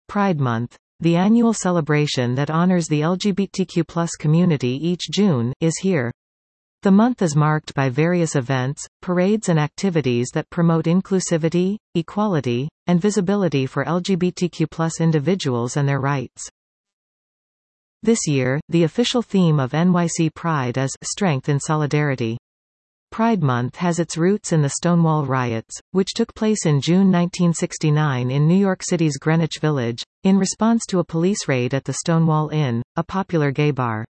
Pride Month, the annual celebration that honors the LGBTQ+ community each June, is here. The month is marked by various events, parades and activities that promote inclusivity, equality, and visibility for LGBTQ+ individuals and their rights. This year, the official theme of NYC Pride is Strength in Solidarity. Pride Month has its roots in the Stonewall Riots, which took place in June 1969 in New York City's Greenwich Village, in response to a police raid at the Stonewall Inn, a popular gay bar.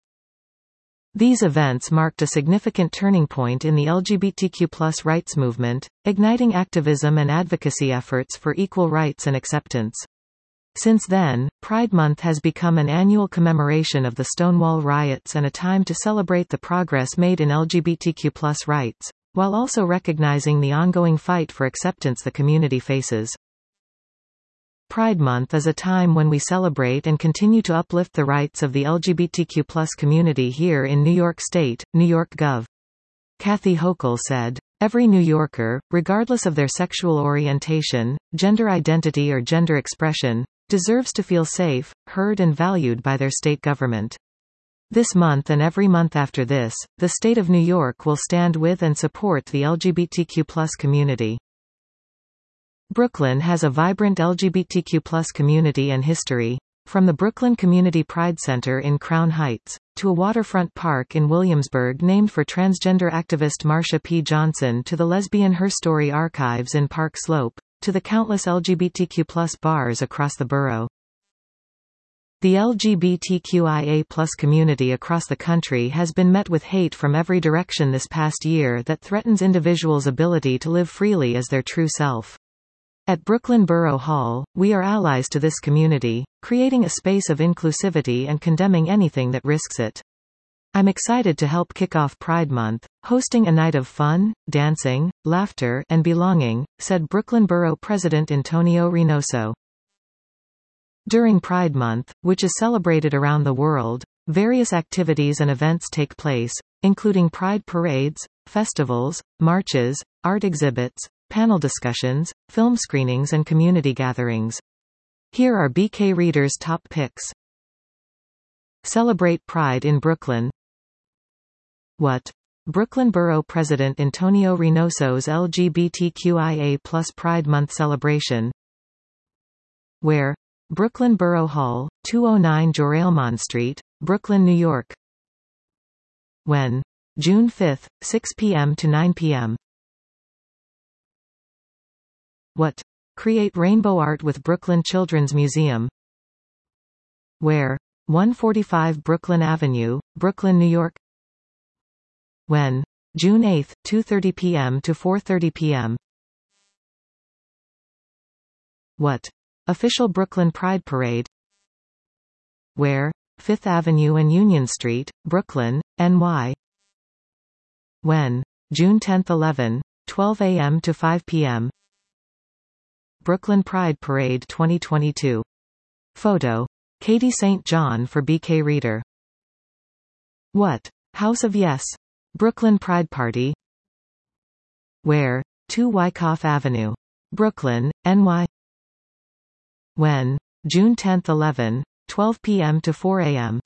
These events marked a significant turning point in the LGBTQ+ rights movement, igniting activism and advocacy efforts for equal rights and acceptance. Since then, Pride Month has become an annual commemoration of the Stonewall Riots and a time to celebrate the progress made in LGBTQ+ rights, while also recognizing the ongoing fight for acceptance the community faces. Pride Month is a time when we celebrate and continue to uplift the rights of the LGBTQ+ community here in New York State, New York Gov. Kathy Hochul said, "Every New Yorker, regardless of their sexual orientation, gender identity or gender expression, deserves to feel safe, heard and valued by their state government. This month and every month after this, the state of New York will stand with and support the LGBTQ+ community." Brooklyn has a vibrant LGBTQ+ community and history. From the Brooklyn Community Pride Center in Crown Heights, to a waterfront park in Williamsburg named for transgender activist Marsha P. Johnson, to the Lesbian Her Story archives in Park Slope, to the countless LGBTQ+ bars across the borough. The LGBTQIA+ community across the country has been met with hate from every direction this past year that threatens individuals' ability to live freely as their true self. At Brooklyn Borough Hall, we are allies to this community, creating a space of inclusivity and condemning anything that risks it. I'm excited to help kick off Pride Month, hosting a night of fun, dancing, laughter, and belonging, said Brooklyn Borough President Antonio Reynoso. During Pride Month, which is celebrated around the world, various activities and events take place, including pride parades, festivals, marches, art exhibits, panel discussions, film screenings and community gatherings. Here are BK Reader's top picks. Celebrate Pride in Brooklyn. What? Brooklyn Borough President Antonio Reynoso's LGBTQIA+ Pride Month celebration. Where? Brooklyn Borough Hall, 209 Joralemon Street, Brooklyn, New York. When? June 5, 6 p.m. to 9 p.m. What? Create rainbow art with Brooklyn Children's Museum. Where? 145 Brooklyn Avenue, Brooklyn, New York. When? June 8, 2:30 p.m. to 4:30 p.m. What? Official Brooklyn Pride Parade. Where? 5th Avenue and Union Street, Brooklyn, NY. When? June 10, 11, 12 a.m. to 5 p.m. Brooklyn Pride Parade 2022. Photo. Katie St. John for BK Reader. What? House of Yes. Brooklyn Pride Party. Where? 2 Wyckoff Avenue. Brooklyn, NY. When? June 10, 11, 12 p.m. to 4 a.m.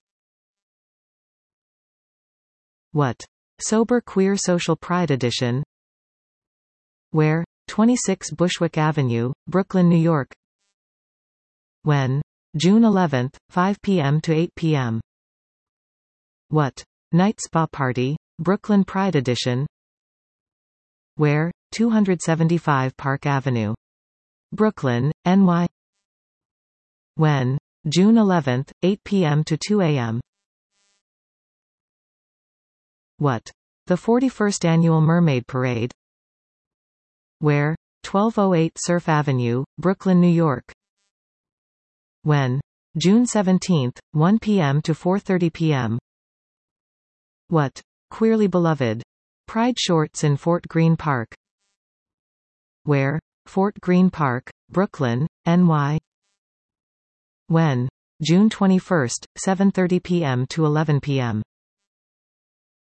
What? Sober Queer Social Pride Edition. Where? 26 Bushwick Avenue, Brooklyn, New York. When? June 11, 5 p.m. to 8 p.m. What? Night Spa Party, Brooklyn Pride Edition. Where? 275 Park Avenue. Brooklyn, NY. When? June 11, 8 p.m. to 2 a.m. What? The 41st Annual Mermaid Parade. Where? 1208 Surf Avenue, Brooklyn, New York. When? June 17, 1 p.m. to 4:30 p.m. What? Queerly Beloved. Pride Shorts in Fort Greene Park. Where? Fort Greene Park, Brooklyn, NY. When? June 21, 7:30 p.m. to 11 p.m.